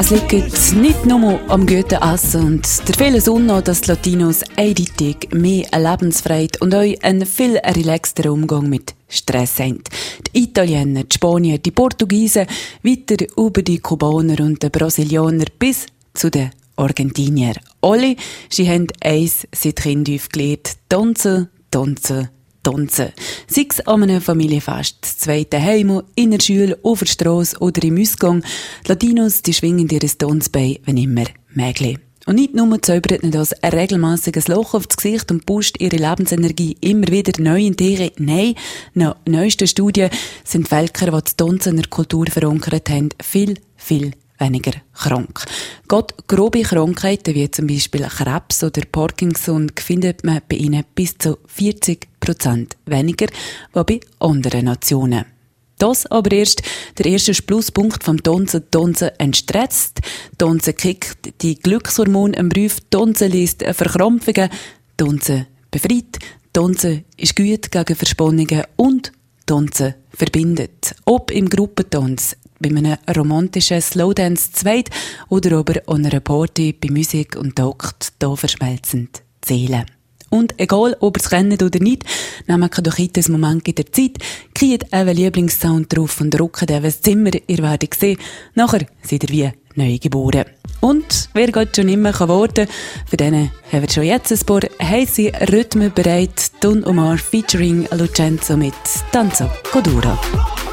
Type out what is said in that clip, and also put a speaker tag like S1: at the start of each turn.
S1: Es liegt nicht nur am guten Essen und der vielen Sonne, dass die Latinos eindeutig mehr Lebensfreude und auch einen viel relaxteren Umgang mit Stress haben. Die Italiener, die Spanier, die Portugiesen, weiter über die Kubaner und die Brasilianer bis zu den Argentinier. Alle, sie haben eins seit Kindheit gelernt: tanzen, tanzen, tanzen. Sei es an einem Familienfest, das zweite Heim, in der Schule, auf der Strasse oder im Ausgang. Die Latinos, die schwingen ihr Tanzbein, wenn immer möglich. Und nicht nur zaubert nicht das ein regelmässiges Loch aufs Gesicht und pusht ihre Lebensenergie immer wieder neu in die Tiere. Nein, nach neuesten Studien sind Völker, die das Tanzen in der Kultur verankert haben, viel weniger krank. Gerade grobe Krankheiten wie zum Beispiel Krebs oder Parkinson findet man bei ihnen bis zu 40% weniger, als bei anderen Nationen. Das aber erst der erste Pluspunkt vom Tanzen. Tanzen entstresst, Tanzen kickt die Glückshormone im Brief, Tanzen liest Verkrampfungen, Tanzen befreit, Tanzen ist gut gegen Verspannungen und Tanzen verbindet. Ob im Gruppentanz, bei einem romantischen Slowdance zweit oder aber an einer Party bei Musik und Takt, da verschmelzen die Seelen. Und egal, ob ihr es kennt oder nicht, nehmt doch heute einen Moment in der Zeit, kriegt euren Lieblingssound drauf und rückt das Zimmer, ihr werdet sehen, nachher seid ihr wie neu geboren. Und wer geht schon immer warten kann, für den haben wir schon jetzt ein paar heisse Rhythmen bereit. Don Omar featuring Lucenzo mit Danza Codura.